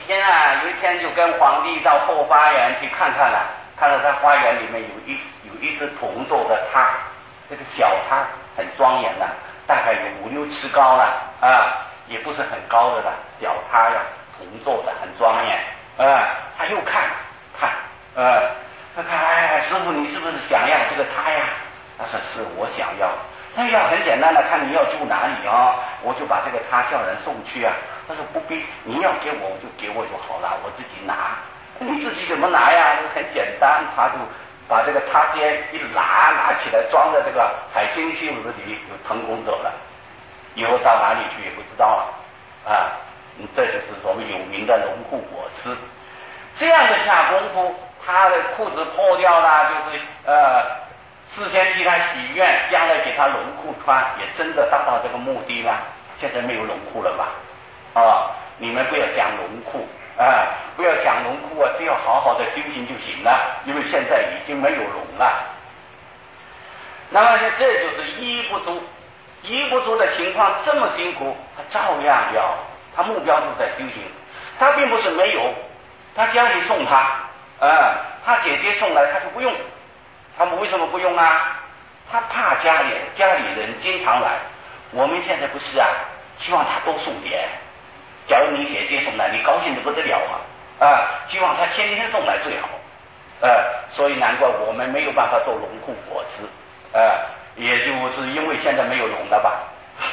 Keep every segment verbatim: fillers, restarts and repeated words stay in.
天啊，有一天就跟皇帝到后花园去看看了，看到他花园里面有一有一只铜做的塔，这个小塔很庄严的，大概有五六尺高了啊，也不是很高的了，小塔呀，铜做的很庄严啊。他又看看，呃，他看，哎，师傅你是不是想要这个塔呀？他说是我想要。那要很简单的，看你要住哪里啊，我就把这个塔叫人送去啊。他说不必，你要给我就给我就好了，我自己拿。你自己怎么拿呀？很简单，他就把这个塔尖一拿，拿起来装在这个海星袖子里，就腾空走了。以后到哪里去也不知道了啊。这就是我们有名的龙护果师。这样的下功夫，他的裤子破掉了，就是呃。事先替他许愿，将来给他龙裤穿，也真的达到这个目的了。现在没有龙裤了吧？啊，你们不要想龙裤啊，不要想龙裤啊，只要好好的修行就行了，因为现在已经没有龙了。那么这就是衣不足，衣不足的情况这么辛苦，他照样要，他目标就在修行，他并不是没有，他家里送他，啊，他姐姐送来他就不用。他们为什么不用啊？他怕家里家里人经常来。我们现在不是啊，希望他多送点。假如你姐姐送来，你高兴得不得了啊！啊，希望他天天送来最好。呃，所以难怪我们没有办法做龙护果师。呃，也就是因为现在没有龙了吧。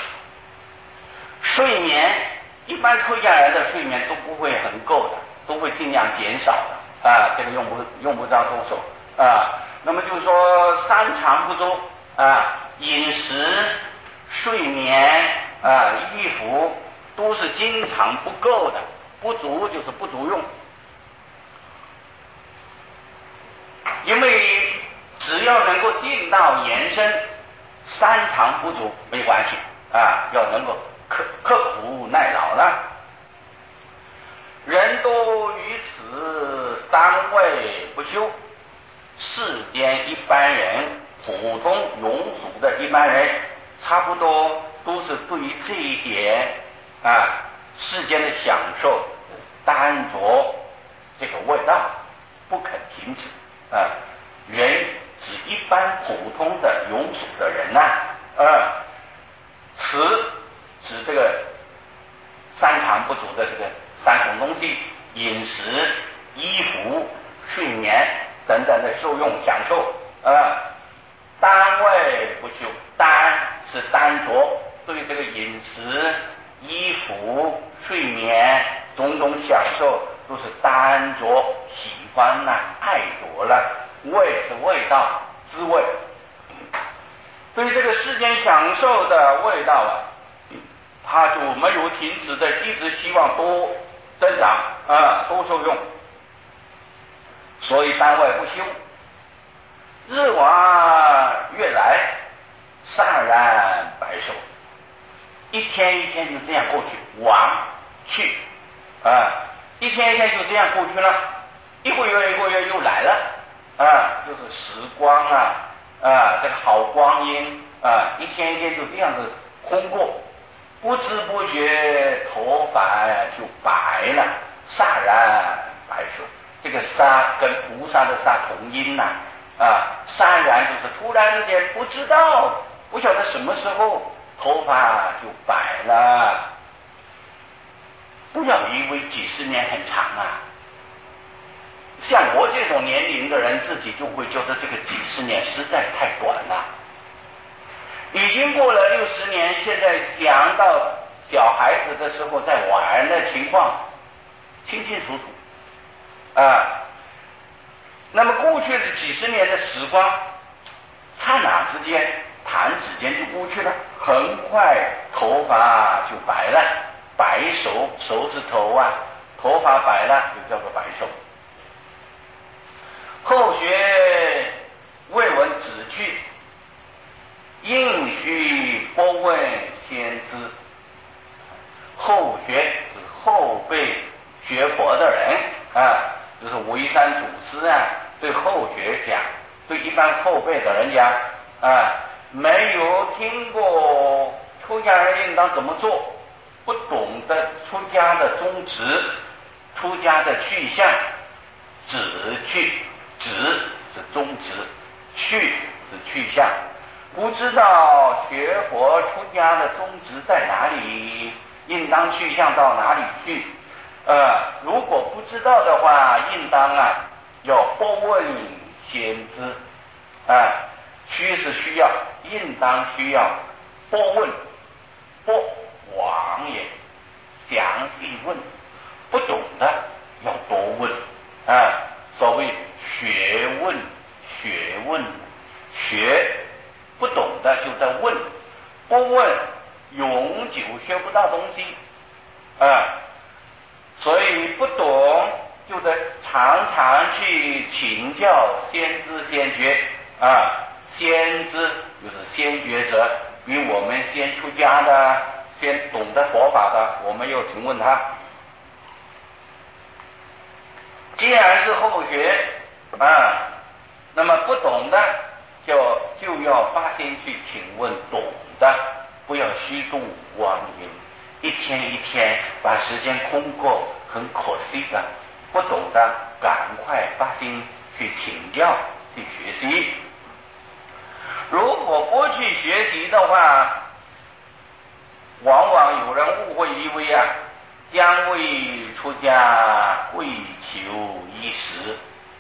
睡眠，一般出家人的睡眠都不会很够的，都会尽量减少的。啊，这个用不用不着多说啊。那么就是说三长不足啊，饮食、睡眠啊、衣服都是经常不够的，不足就是不足用。因为只要能够尽到延伸，三长不足没关系啊，要能够刻刻苦耐劳了。人都于此单位不休。世间一般人，普通庸俗的一般人，差不多都是对于这一点啊，世间的享受单着这个味道不肯停止啊。人指一般普通的庸俗的人呐、啊，啊，此指这个三长不足的这个三种东西：饮食、衣服、睡眠等等的受用享受啊，单位不休，单是单着，对这个饮食、衣服、睡眠种种享受都是单着，喜欢呐、啊，爱着了。味是味道，滋味。对于这个世间享受的味道啊，他就没有停止的，一直希望多增长啊，多受用。所以单位不休，日往月来，霎然白首，一天一天就这样过去，往去啊，一天一天就这样过去了，一个月一个月又来了啊，就是时光啊啊，这个好光阴啊，一天一天就这样子空过，不知不觉头发就白了，霎然白首。这个沙跟菩萨的沙同音呐、啊，啊，霎然就是突然之间不知道，不晓得什么时候头发就白了。不要以为几十年很长啊，像我这种年龄的人，自己就会觉得这个几十年实在太短了。已经过了六十年，现在想到小孩子的时候在玩的情况，清清楚楚。啊，那么过去的几十年的时光，刹那之间，弹指间就过去了，很快头发就白了，白首，手指头啊，头发白了就叫做白首。后学未闻子去，应须不问先知。后学是后辈学佛的人啊，就是维山祖师啊，对后学讲，对一般后辈的人讲啊，没有听过出家人应当怎么做，不懂得出家的宗旨， 出家的去向，止去，止是宗旨，去是去向。不知道学佛出家的宗旨在哪里，应当去向到哪里去？呃，如果不知道的话，应当啊要不问先知啊、呃，需是需要，应当需要不问，不往也，详细问，不懂的要多问啊、呃。所谓学问，学问，学不懂的就在问，不问永久学不到东西啊、呃。所以不懂就得常常去请教先知先觉啊，先知就是先觉者，比我们先出家的，先懂得佛法的，我们又请问他。既然是后学啊，那么不懂的就就要发心去请问懂的，不要虚度光阴。一天一天把时间空过，很可惜的。不懂的赶快发心去请教，去学习。如果不去学习的话，往往有人误会以为啊，将为出家为求衣食，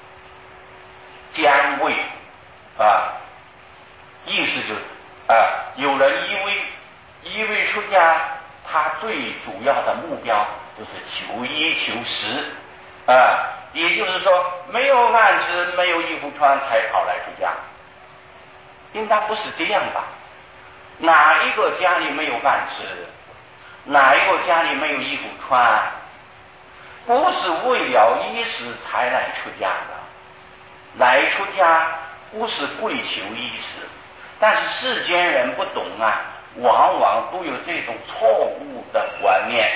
将为啊，意思就是啊，有人以为以为出家，他最主要的目标就是求衣求食啊，也就是说没有饭吃，没有衣服穿才跑来出家，应当不是这样吧？哪一个家里没有饭吃？哪一个家里没有衣服穿？不是为了衣食才来出家的，来出家不是跪求衣食，但是世间人不懂啊，往往都有这种错误的观念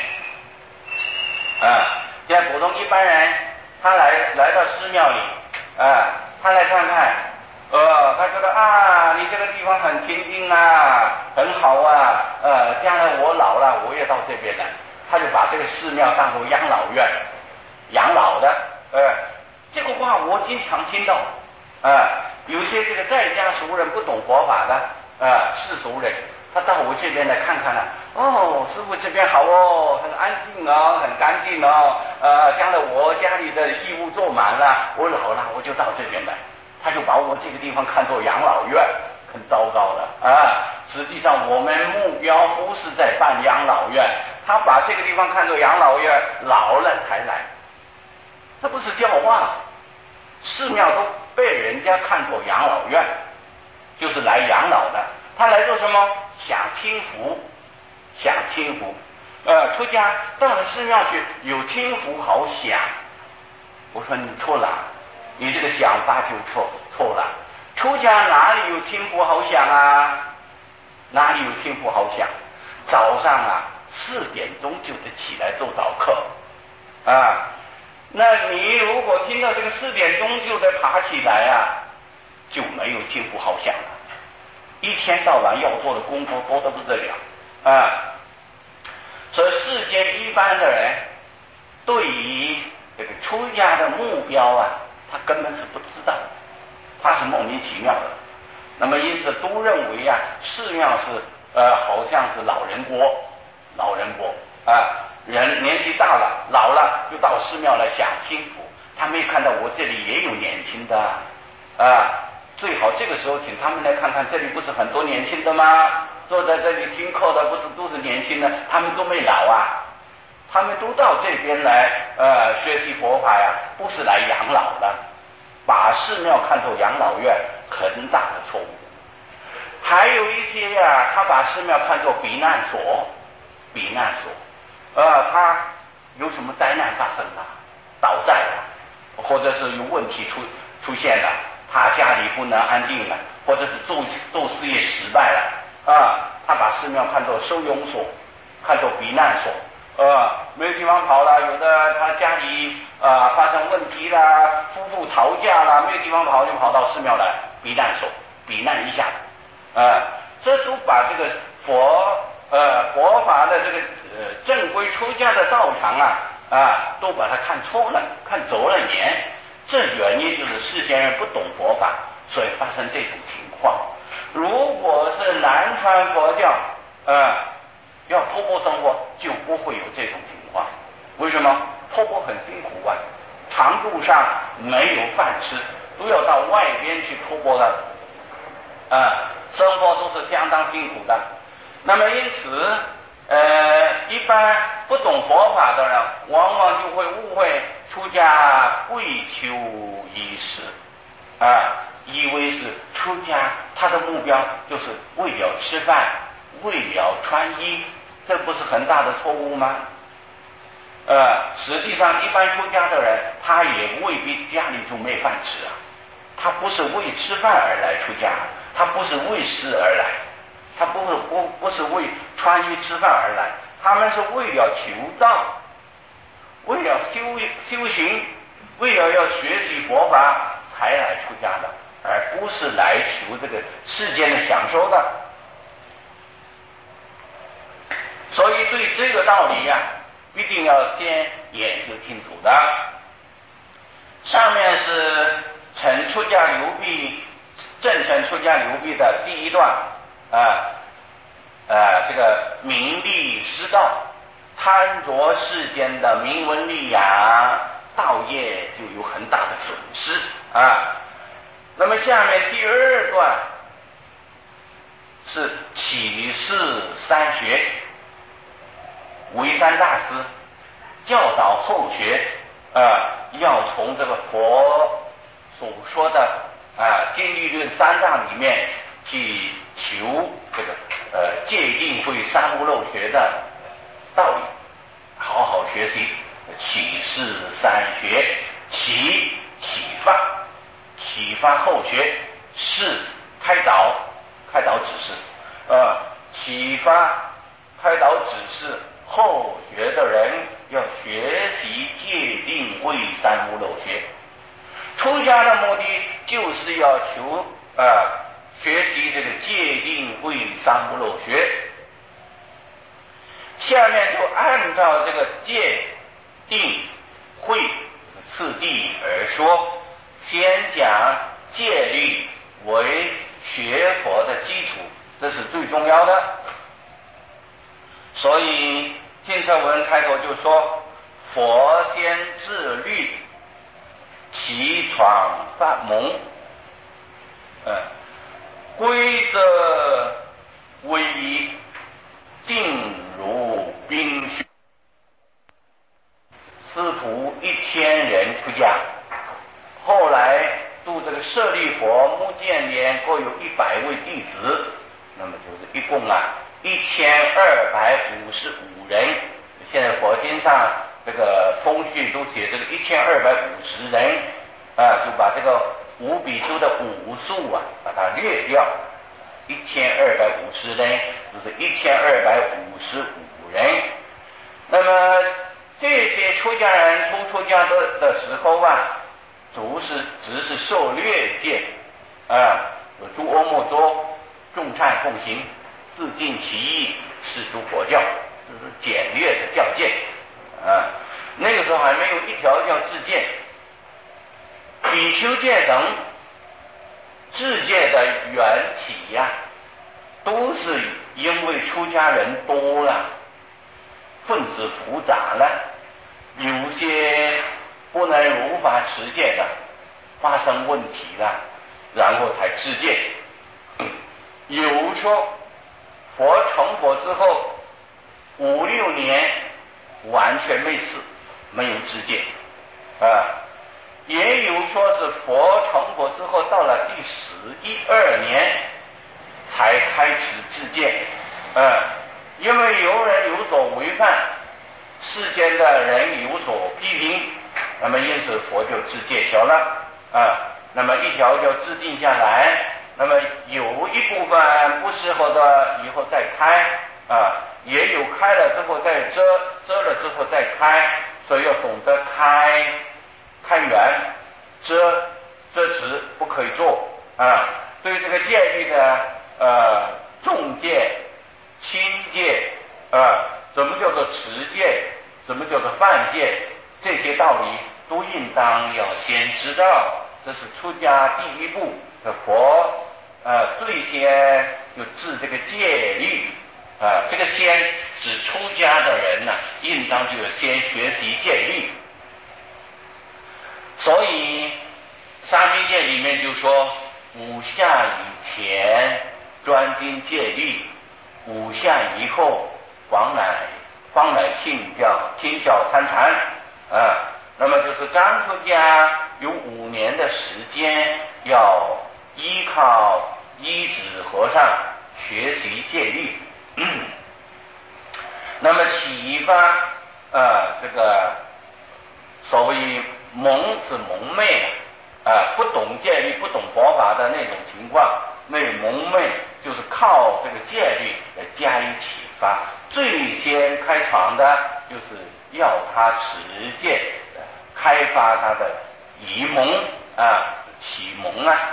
啊。像普通一般人，他来来到寺庙里啊，他来看看，呃，他觉得啊，你这个地方很清净啊，很好啊，呃，将来我老了，我也到这边来，他就把这个寺庙当作养老院，养老的，呃，这个话我经常听到，啊，有些这个在家熟人不懂佛法的，啊，世俗人，他到我这边来看看了、啊，哦，师父这边好哦，很安静哦，很干净哦，呃，将来我家里的义务做满了，我老了我就到这边来。他就把我这个地方看作养老院，很糟糕的啊！实际上我们目标不是在办养老院，他把这个地方看作养老院，老了才来，这不是教化。寺庙都被人家看作养老院，就是来养老的。他来做什么？享清福，享清福。呃，出家到了寺庙去，有清福好享。我说你错了。你这个想法就错错了，出家哪里有清福好享啊？哪里有清福好享？早上啊四点钟就得起来做早课啊，那你如果听到这个四点钟就得爬起来啊，就没有清福好享了。一天到晚要做的功夫多得不得了啊！所以世间一般的人对于这个出家的目标啊，他根本是不知道，他是莫名其妙的。那么因此都认为啊，寺庙是呃好像是老人国，老人国啊，人年纪大了老了就到寺庙来享清福。他没看到我这里也有年轻的啊，最好这个时候请他们来看看，这里不是很多年轻的吗？坐在这里听课的不是都是年轻的，他们都没老啊。他们都到这边来呃学习佛法呀，不是来养老的，把寺庙看作养老院，很大的错误。还有一些呀，他把寺庙看作避难所，避难所，呃，他有什么灾难发生了，倒债了，或者是有问题出出现了，他家里不能安定了，或者是做做事业失败了啊，他把寺庙看作收容所，看作避难所。呃，没有地方跑了，有的他家里啊、呃、发生问题啦，夫妇吵架啦，没有地方跑就跑到寺庙来避难所，避难一下子，啊、呃，这都把这个佛呃佛法的这个呃正规出家的道场啊啊、 啊，都把它看错了，看走了眼。这原因就是世间人不懂佛法，所以发生这种情况。如果是南传佛教，呃，要托钵生活，就不会有这种情况。为什么？托钵很辛苦啊，长路上没有饭吃，都要到外边去托钵的，啊，生活都是相当辛苦的。那么因此，呃，一般不懂佛法的人，往往就会误会出家为求衣食，啊，以为是出家，他的目标就是为了吃饭，为了穿衣，这不是很大的错误吗？呃，实际上一般出家的人，他也未必家里就没饭吃啊，他不是为吃饭而来出家，他不是为食而来，他不是不不是为穿衣吃饭而来，他们是为了求道，为了修修行，为了要学习佛法才来出家的，而不是来求这个世间的享受的。所以对这个道理呀、啊，一定要先研究清楚的。上面是陈出家流弊，正陈出家流弊的第一段啊，呃，这个名利失道，贪着世间的名闻利养，道业就有很大的损失啊。那么下面第二段是启示三学，为三大师教导后学啊，要从这个佛所说的啊经律论三大里面去求这个呃戒定慧三无漏学的道理，好好学习启示三学，启启发，启发后学，是开导开导指示，呃启发开导指示后学的人要学习戒定慧三无漏学。出家的目的就是要求呃学习这个戒定慧三无漏学。下面就按照这个戒定慧次第而说，先讲戒律为学佛的基础，这是最重要的。所以净摄文开头就说，佛先治律，其闯法蒙，嗯，规则威仪，定如冰雪。师徒一千人出家，后来度这个舍利佛、目犍连各有一百位弟子，那么就是一共啊一千二百五十五人。现在佛经上这个通讯都写这个一千二百五十人啊，就把这个五比丘的五数啊把它略掉，一千二百五十人就是一千二百五十五人。那么这些出家人初出家的的时候啊，只是只是受略戒啊，有诸阿莫多，众忏奉行，自尽其意，是诸佛教，这是简略的教戒啊。那个时候还没有一条叫自戒。比丘戒等自戒的缘起呀、啊，都是因为出家人多了，分子复杂了，有些不能如法持戒的发生问题了，然后才自戒。有说佛成佛之后五六年完全没事，没有自戒啊。也有说是佛成佛之后到了第十一二年才开始自戒，啊，因为有人有所违犯，世间的人有所批评，那么因此佛就自戒条了啊。那么一条就制定下来，那么有一部分不适合的以后再开啊，也有开了之后再遮，遮了之后再开，所以要懂得开开源，遮遮止不可以做啊。对这个戒律的呃重戒、轻戒啊，什么叫做持戒、 什么叫做犯戒，这些道理都应当要先知道。这是出家第一步的佛呃最先就治这个戒律啊、呃，这个先指出家的人呢、啊，应当就要先学习戒律。所以沙弥戒里面就说，五下以前专精戒律，五下以后方乃方乃听教听教参禅啊。那么就是刚出家有五年的时间，要依靠依止和尚学习戒律。那么启发啊，这个所谓蒙是蒙昧啊，不懂戒律、不懂佛法的那种情况，那蒙昧就是靠这个戒律来加以启发。最先开场的就是要他持戒，开发他的仪蒙啊，启蒙啊。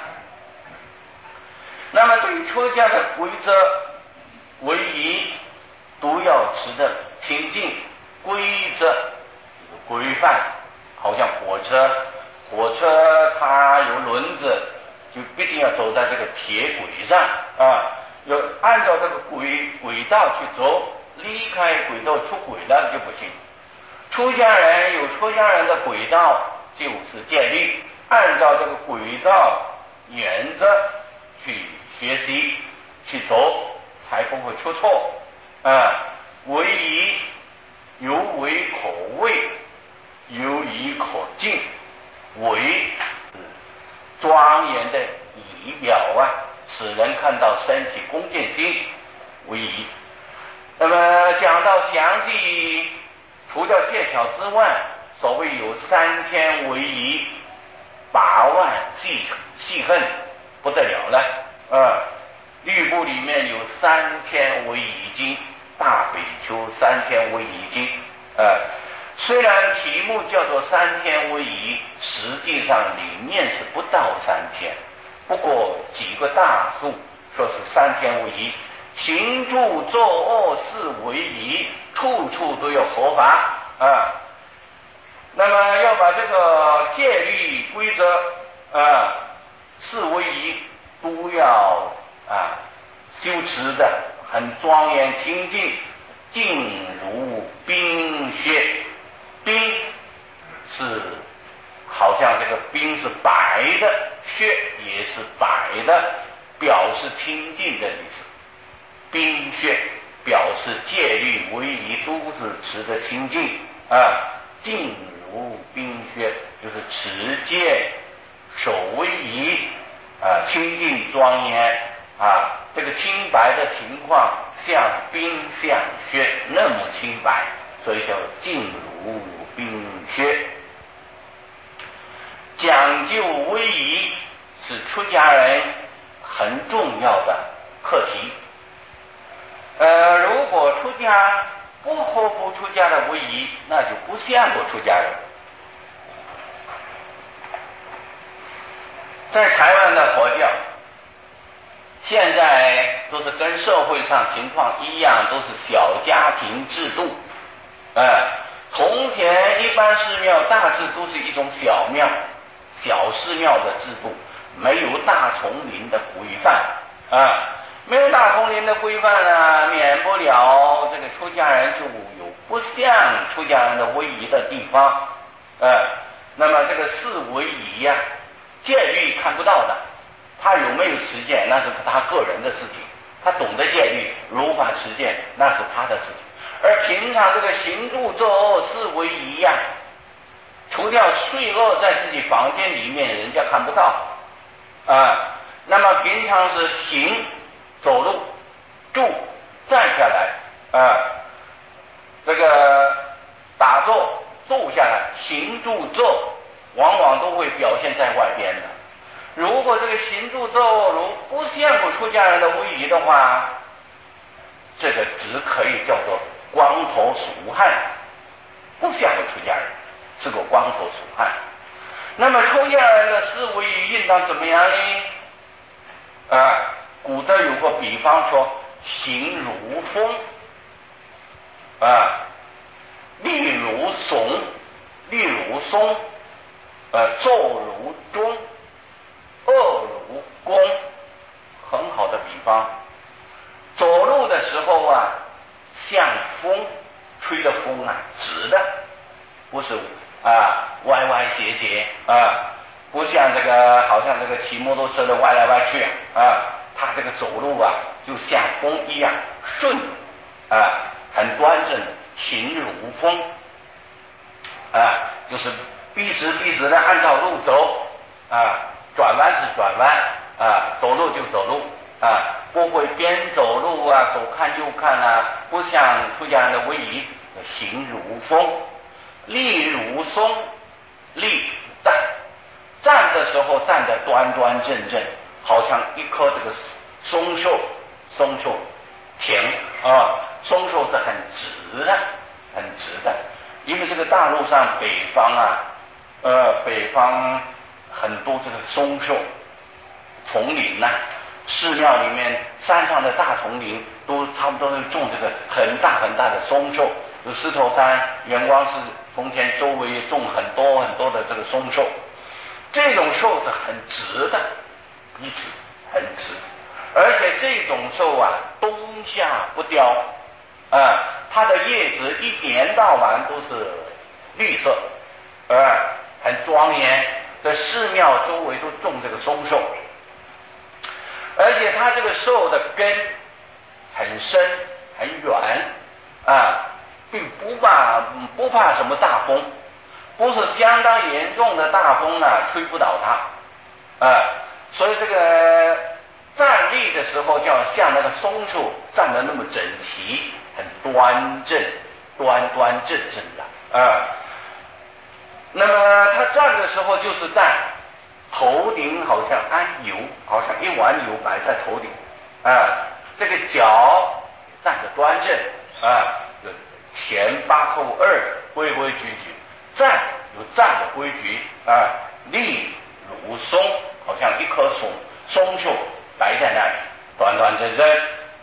那么对于出家的规则唯一都要持的清净，规则规范，好像火车，火车它有轮子，就必定要走在这个铁轨上啊，要按照这个轨轨道去走，离开轨道出轨了就不行。出家人有出家人的轨道，就是戒律，按照这个轨道原则去学习去走，才不会出错啊。唯以有为可畏，有以可敬。为是庄严的仪表啊，使人看到身体恭敬心为仪。那么讲到详细，除了戒条之外，所谓有三千为仪，八万细细恨，不得了了啊！律部里面有三千为仪经，大比丘三千为仪经啊。虽然题目叫做三千为仪，实际上里面是不到三千，不过几个大数说是三千为仪。行住坐卧是为仪，处处都有合法啊。那么要把这个戒律规则啊是为仪都要啊修持的很庄严清净，静如冰雪。冰是好像这个冰是白的，雪也是白的，表示清净的意思。冰雪表示戒律为仪都是持的清净啊，静如冰雪就是持戒守为仪啊，清净庄严啊，这个清白的情况像冰像雪那么清白，所以叫静如冰雪。讲究威仪是出家人很重要的课题。呃，如果出家不合乎出家的威仪，那就不像个出家人。在台湾的佛教，现在都是跟社会上情况一样，都是小家庭制度。呃，从前一般寺庙大致都是一种小庙、小寺庙的制度，没有大丛林的规范啊。没有大丛林的规范呢，免不了这个出家人就有不像出家人的威仪的地方。呃，那么这个四威仪呀、啊，戒律看不到的，他有没有持戒那是他个人的事情，他懂得戒律如法持戒那是他的事情。而平常这个行住坐卧四威仪呀、啊，除掉睡卧在自己房间里面人家看不到啊。那么平常是行走路住站下来啊，这个打坐坐下来行住坐往往都会表现在外边的。如果这个行住坐如不像个出家人的威仪的话，这个只可以叫做光头俗汉，不像个出家人，是个光头俗汉。那么出家人的四威仪应当怎么样呢？啊，古德有个比方说行如风啊， 立如松，立如松，呃，坐如钟，卧如弓，很好的比方。走路的时候啊，像风吹的风啊，直的，不是啊歪歪斜斜啊，不像这个好像这个骑摩托车的歪来歪去啊，他这个走路啊，就像风一样顺啊，很端正，行如风啊，就是笔直笔直的按照路走啊，转弯是转弯啊，走路就走路啊，不会边走路啊左看右看啊，不像出家人的威仪，行如风，立如松，立站，站的时候站得端端正正，好像一棵这个松树，松树挺啊，松树是很直的，很直的，因为这个大陆上北方啊，呃，北方很多这个松树丛林呐、啊，寺庙里面山上的大丛林都差不多是种这个很大很大的松树，有狮头山、圆光寺、丰田周围种很多很多的这个松树，这种树是很直的，一直很直，而且这种树啊，冬夏不凋啊，它的叶子一年到晚都是绿色，啊，很庄严。在寺庙周围都种这个松树，而且它这个树的根很深很远啊，并不怕不怕什么大风，不是相当严重的大风啊，吹不倒它啊。所以这个站立的时候，就要像那个松树站得那么整齐，很端正，端端正正的啊。那么他站的时候，就是在头顶好像安油，好像一碗油摆在头顶啊。这个脚站得端正啊，前八后二，规规矩矩。站有站的规矩啊，立如松，好像一棵松松树摆在那里，端端正正。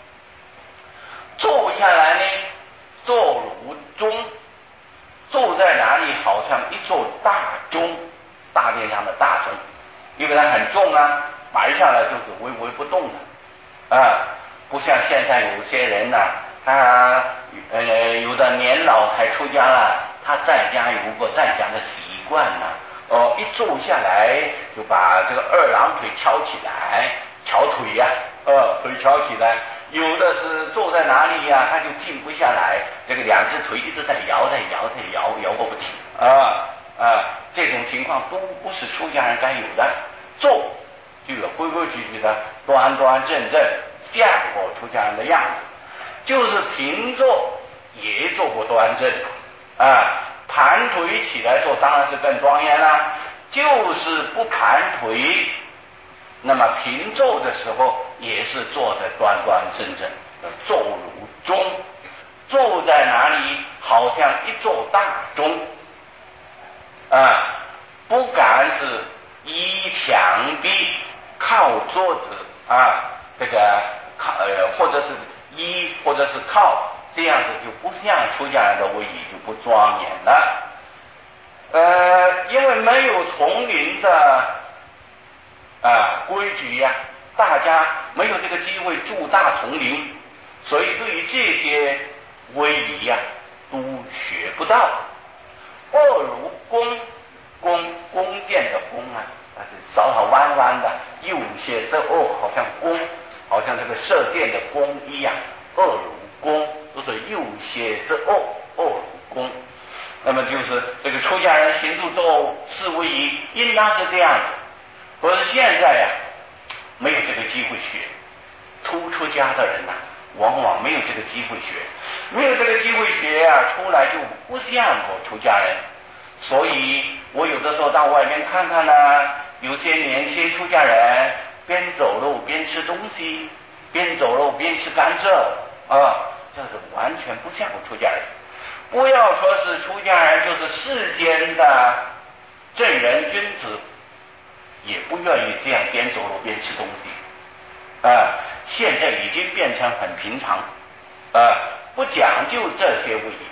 坐下来呢，坐如钟。坐在哪里，好像一座大钟，大殿上的大钟，因为它很重啊，摆下来就是微微不动的啊，不像现在有些人呐、啊，他呃有的年老才出家了，他在家有个在家的习惯呐、啊，哦，一坐下来就把这个二郎腿翘起来，翘腿呀、啊，呃，腿翘起来。有的是坐在哪里呀、啊，他就静不下来，这个两只腿一直在摇，在摇，在摇，摇个不停啊啊！这种情况都不是出家人该有的。坐就有规规矩矩的，端端正正，像过出家人的样子。就是平坐也坐不端正啊，盘腿起来坐当然是更庄严啦。就是不盘腿。那么平坐的时候也是坐得端端正正，坐如钟，坐在哪里好像一座大钟啊，不敢是依墙壁靠桌子啊，这个靠呃或者是依或者是靠，这样子就不像出家人的威仪，就不庄严了。呃，因为没有丛林的啊，规矩呀、啊，大家没有这个机会住大丛林，所以对于这些威仪呀、啊，都学不到。卧如弓，弓弓箭的弓啊，它是稍稍弯弯的，右些这卧好像弓，好像这个射箭的弓一样，卧如弓都是右些这卧，卧如弓。那么就是这个出家人行住坐事威仪，应当是这样的。可是现在呀、啊，没有这个机会学，初出家的人呐、啊，往往没有这个机会学，没有这个机会学啊，出来就不像个出家人。所以我有的时候到外面看看呢、啊，有些年轻出家人边走路边吃东西，边走路边吃甘蔗啊，这是完全不像个出家人。不要说是出家人，就是世间的正人君子。也不愿意这样边走路边吃东西啊！现在已经变成很平常啊，不讲究这些威仪。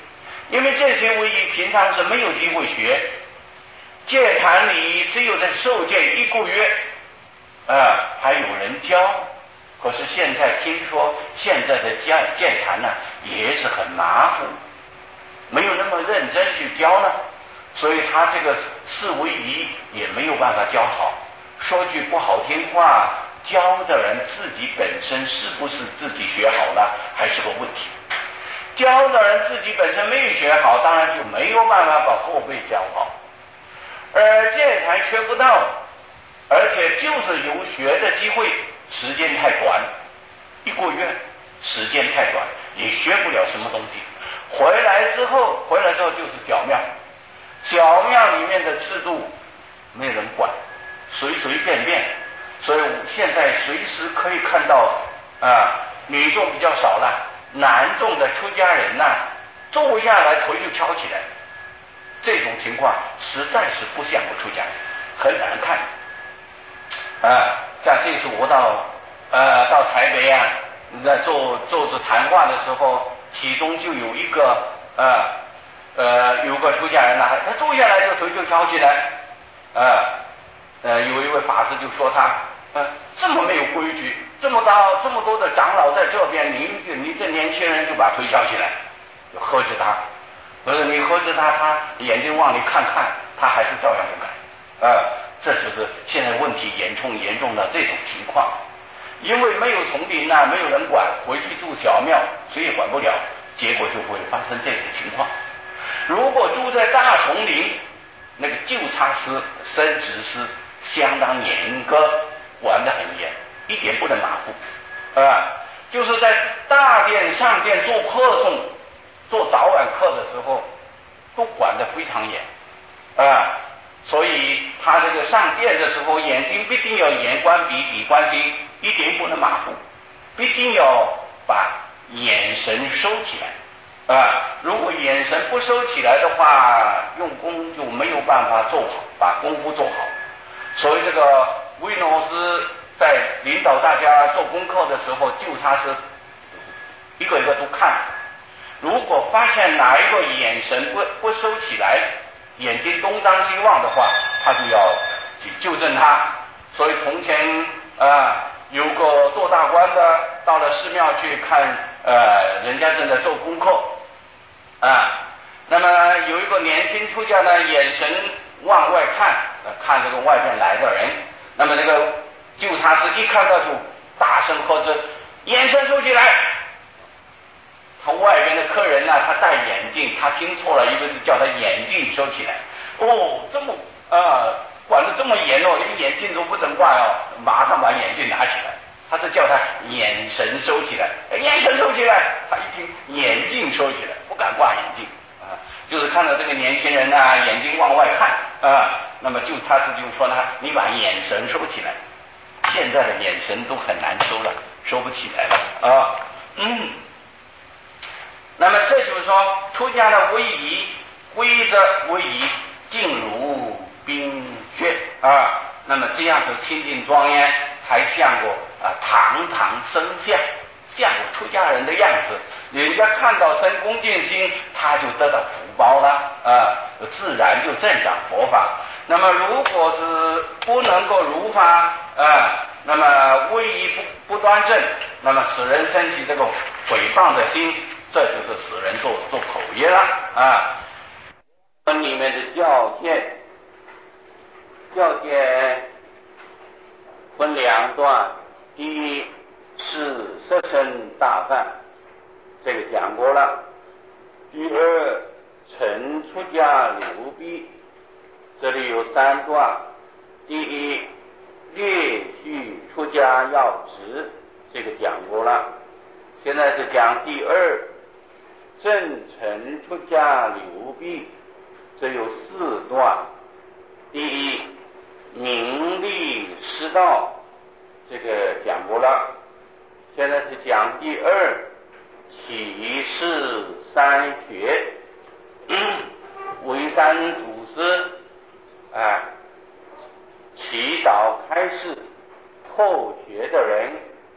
因为这些位仪平常是没有机会学，戒坛里只有在受戒一个月，啊，还有人教。可是现在听说现在的戒戒坛呢也是很马虎，没有那么认真去教呢，所以他这个四位仪也没有办法教好。说句不好听话，教的人自己本身是不是自己学好了还是个问题。教的人自己本身没有学好，当然就没有办法把后辈教好。而戒坛学不到，而且就是有学的机会，时间太短，一个月时间太短，也学不了什么东西。回来之后，回来之后就是小庙，小庙里面的制度没人管，随随便便，所以现在随时可以看到啊，女众比较少了，男众的出家人呐、啊，坐下来头就翘起来，这种情况实在是不像个出家人，很难看啊。像这次我到呃到台北啊，在做做着谈话的时候，其中就有一个呃呃有个出家人呐、啊，他坐下来就头就翘起来，啊呃有一位法师就说他呃这么没有规矩，这么高这么多的长老在这边，你你这年轻人就把腿翘起来，就呵斥他。可是你呵斥他，他眼睛往里看看，他还是照样不改，呃，这就是现在问题严重严重的这种情况。因为没有丛林啊，没有人管，回去住小庙，谁也管不了，结果就会发生这种情况。如果住在大丛林，那个就差师、升职师相当严格，管得很严，一点不能马虎，啊、呃，就是在大殿上殿做课诵。做早晚课的时候都管得非常严啊，所以他这个上殿的时候眼睛必定要眼观鼻，鼻观心，一点不能马虎，必定要把眼神收起来啊。如果眼神不收起来的话，用功就没有办法做好，把功夫做好。所以这个魏老师在领导大家做功课的时候，就他是一个一个都看。如果发现哪一个眼神不不收起来，眼睛东张西望的话，他就要去纠正他。所以从前啊，有个做大官的到了寺庙去看，呃，人家正在做功课啊，那么有一个年轻出家呢，眼神往外看，呃、看这个外边来的人，那么这个纠察师一看到就大声喝止，眼神收起来。他外边的客人呢、啊，他戴眼镜，他听错了，以为是叫他眼镜收起来。哦，这么啊，管得这么严哦，连眼镜都不准挂哦，马上把眼镜拿起来。他是叫他眼神收起来，眼神收起来。他一听眼镜收起来，不敢挂眼镜啊，就是看到这个年轻人啊，眼睛往外看啊，那么就他是就说呢，你把眼神收起来。现在的眼神都很难收了，收不起来了啊，嗯。那么这就是说，出家的威仪规则威仪静如冰雪啊，那么这样子清净庄严，才像个啊堂堂升相，像个出家人的样子。人家看到生恭敬心，他就得到福报了啊，自然就增长佛法。那么如果是不能够如法啊，那么威仪不不端正，那么使人生起这个诽谤的心。这就是使人做做口业了啊！本里面的教戒，教戒分两段，第一是色身大犯，这个讲过了；第二陈出家流弊，这里有三段，第一略叙出家要旨，这个讲过了。现在是讲第二。正陈出家流弊，这有四段。第一，名利失道，这个讲过了。现在是讲第二，启示三学。为山祖师啊，祈祷开示后学的人，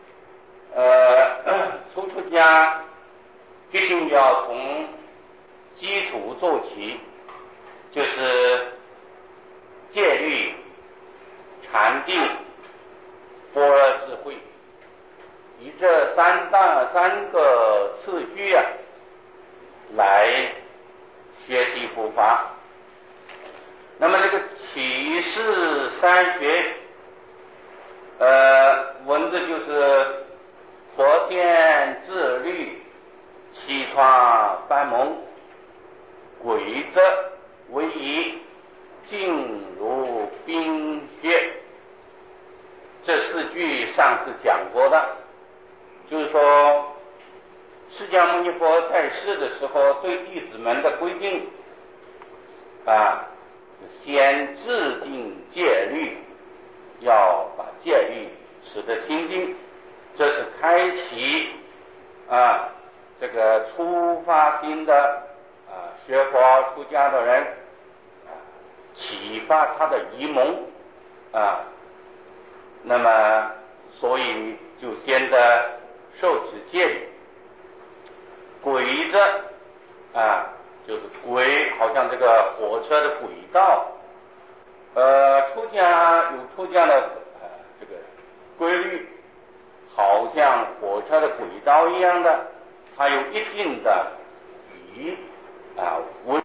呃，出出家。一定要从基础做起，就是戒律、禅定、般若智慧，以这三大三个次序啊来学习佛法。那么这个起事三学，呃，文字就是佛现自律，起创班蒙，轨则为宜，静如冰雪。这四句上次讲过的，就是说释迦牟尼佛在世的时候对弟子们的规定啊，先制定戒律，要把戒律使得清净，这是开启啊这个出发心的啊学佛出家的人啊，启发他的仪蒙啊，那么所以就先的受持戒律。轨则啊，就是轨，好像这个火车的轨道，呃，出家有出家的呃这个规律，好像火车的轨道一样的，它有一定的仪啊规